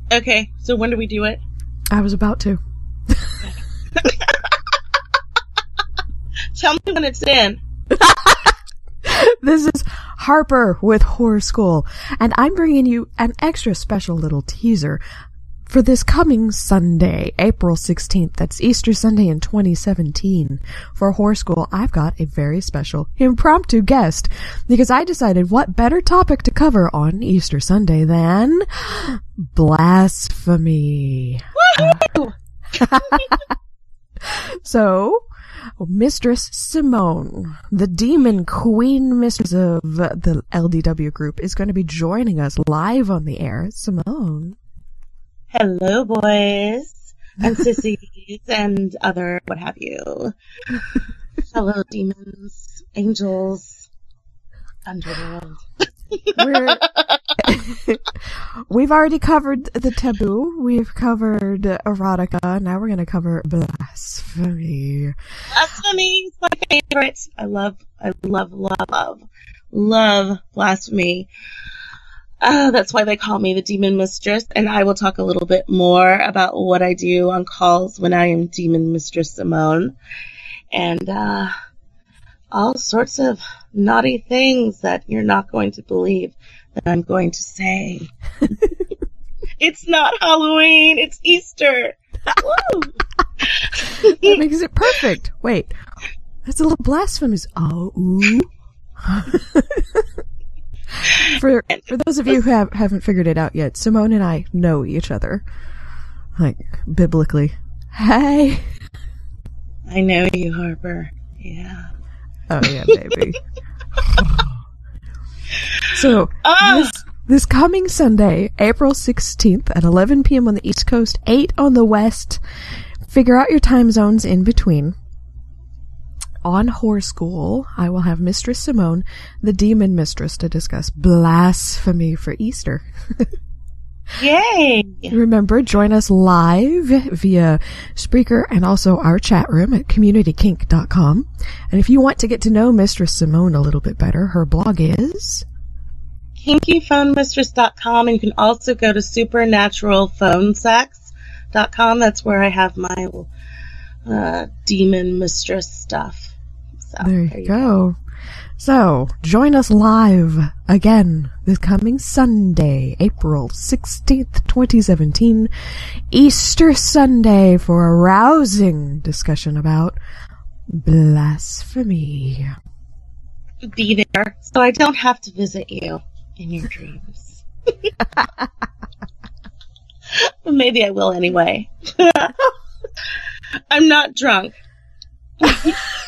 Okay, so when do we do it? I was about to. Tell me when it's in. This is Harper with Horror School, and I'm bringing you an extra special little teaser for this coming Sunday, April 16th. That's Easter Sunday in 2017. For Horror School, I've got a very special impromptu guest, because I decided what better topic to cover on Easter Sunday than blasphemy. Woohoo! So, Mistress Simone, the demon queen mistress of the LDW group, is going to be joining us live on the air. Simone. Hello, boys and sissies and other what have you. Hello, demons, angels, underworld. We've already covered the taboo. We've covered erotica. Now we're going to cover blasphemy. Blasphemy is my favorite. I love blasphemy. That's why they call me the Demon Mistress, and I will talk a little bit more about what I do on calls when I am Demon Mistress Simone, and all sorts of naughty things that you're not going to believe that I'm going to say. It's not Halloween, it's Easter. Woo! That makes it perfect. Wait, that's a little blasphemous. Oh, ooh. For those of you who haven't figured it out yet, Simone and I know each other, like, biblically. Hey! I know you, Harper. Yeah. Oh, yeah, baby. So, this coming Sunday, April 16th at 11 p.m. on the East Coast, 8 on the West. Figure out your time zones in between. On Horror School, I will have Mistress Simone, the Demon Mistress, to discuss blasphemy for Easter. Yay! Remember, join us live via Spreaker and also our chat room at communitykink.com. And if you want to get to know Mistress Simone a little bit better, her blog is kinkyphonemistress.com, and you can also go to supernaturalphonesex.com. That's where I have my demon mistress stuff. So, there you go. So, join us live again this coming Sunday, April 16th, 2017, Easter Sunday, for a rousing discussion about blasphemy. Be there, so I don't have to visit you in your dreams. Maybe I will anyway. I'm not drunk.